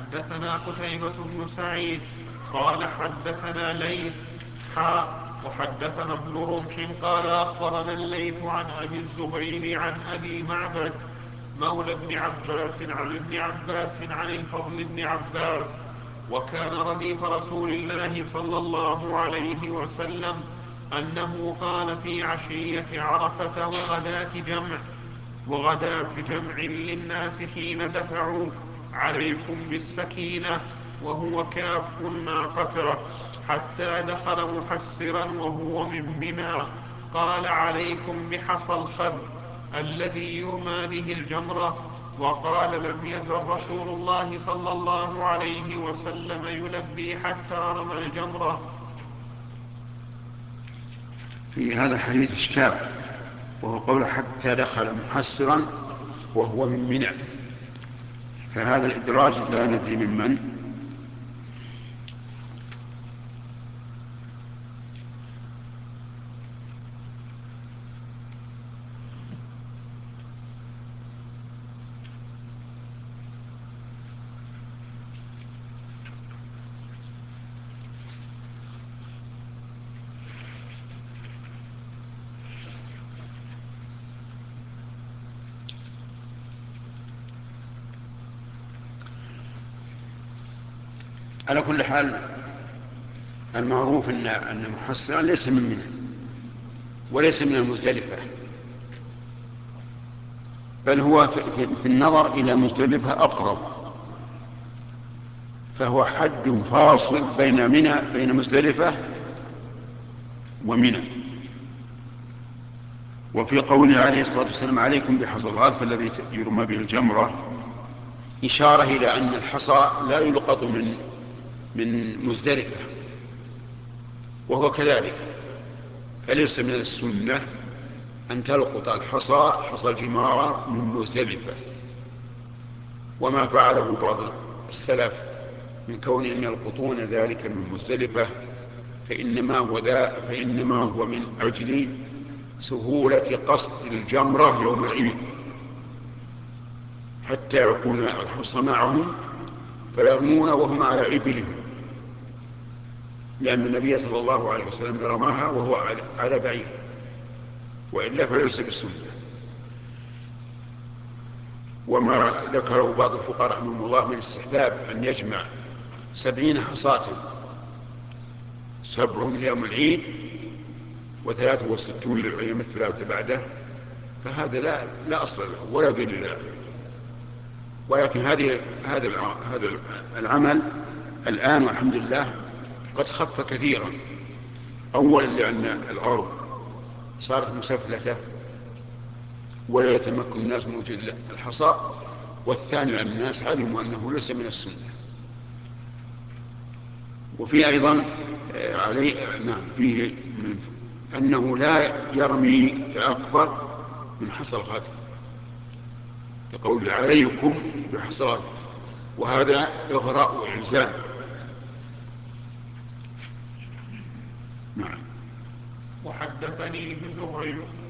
حدثنا قتيبة بن سعيد قال حدثنا ليث وحدثنا ابن رمح قال أخبرنا الليث عن أبي الزبير عن أبي معبد مولى ابن عباس عن ابن عباس عن الفضل بن عباس وكان رديف رسول الله صلى الله عليه وسلم أنه قال في عشية عرفة وغداة جمع للناس حين دفعوا عليكم بالسكينة وهو كاف ناقته حتى دخل محسرا وهو من منى قال عليكم بحصى الخذ الذي يرمى به الجمرة. وقال لم يزل رسول الله صلى الله عليه وسلم يلبي حتى رمى الجمرة. في هذا الحديث إشكال، وهو قول حتى دخل محسرا وهو من منى، فهذا الإدراج لا ندري من. على كل حال المعروف أن محسرا ليس من منى وليس من المزدلفة، بل هو في النظر إلى مزدلفة أقرب، فهو حد فاصل بين مزدلفة ومنى. وفي قوله عليه الصلاة والسلام عليكم بحصى الغاث الذي يرمى به الجمرة إشارة إلى أن الحصى لا يلقط من مزدلفة، وهو كذلك، فليس من السنة أن تلقط حصى الجمار من مزدلفة. وما فعله بعض السلف من كونهم يلقطون ذلك من مزدلفة فإنما هو من أجل سهولة قصد الجمرة يوم العيد، حتى يكون الحصى معهم فيرمون وهم على إبلهم، لأن النبي صلى الله عليه وسلم رماها وهو على بعيد، وإلا فليس بالسنة. وما ذكره بعض الفقهاء رحمهم الله من استحباب أن يجمع 70 حصاة، 7 ليوم العيد و63 للأيام الثلاثة بعده، فهذا لا أصل له ولا دليل له. ولكن هذا العمل الآن والحمد لله قد خف كثيرا، أولا لأن الأرض صارت مسفلتة ولا يتمكن الناس من وجود الحصى، والثاني أن الناس علموا أنه ليس من السنة. وفي أيضا فيه أنه لا يرمي أكبر من حصى الغد، يقول عليكم بحصى الغد، وهذا إغراء وإلزام. نعم. وحدثني